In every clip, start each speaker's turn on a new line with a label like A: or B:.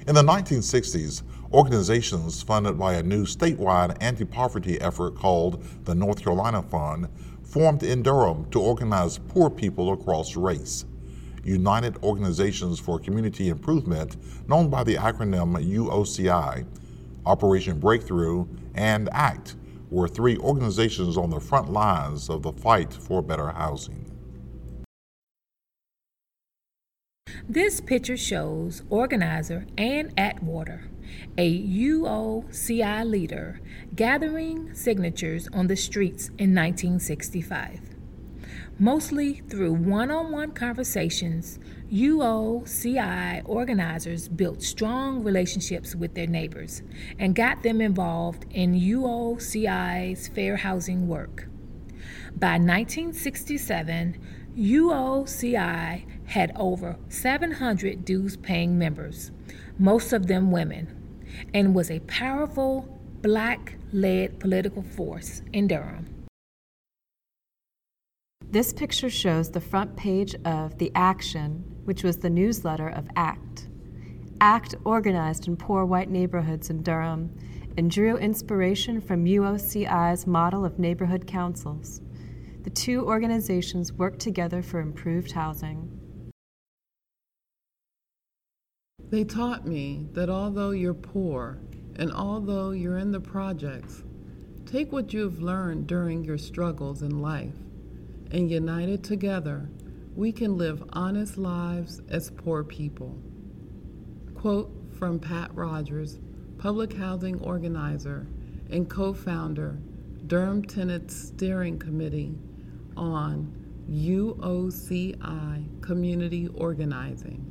A: In the 1960s, organizations funded by a new statewide anti-poverty effort called the North Carolina Fund formed in Durham to organize poor people across race. United Organizations for Community Improvement, known by the acronym UOCI, Operation Breakthrough, and ACT were three organizations on the front lines of the fight for better housing.
B: This picture shows organizer Ann Atwater, a UOCI leader, gathering signatures on the streets in 1965. Mostly through one-on-one conversations, UOCI organizers built strong relationships with their neighbors and got them involved in UOCI's fair housing work. By 1967, UOCI had over 700 dues-paying members, most of them women, and was a powerful Black-led political force in Durham.
C: This picture shows the front page of The Action, which was the newsletter of ACT. ACT organized in poor white neighborhoods in Durham and drew inspiration from UOCI's model of neighborhood councils. The two organizations worked together for improved housing.
D: They taught me that although you're poor and although you're in the projects, take what you have learned during your struggles in life, and united together, we can live honest lives as poor people. Quote from Pat Rogers, public housing organizer and co-founder, Durham Tenants Steering Committee on UOCI Community Organizing.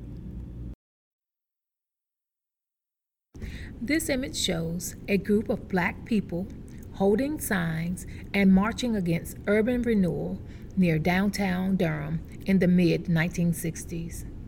B: This image shows a group of Black people holding signs and marching against urban renewal near downtown Durham in the mid-1960s.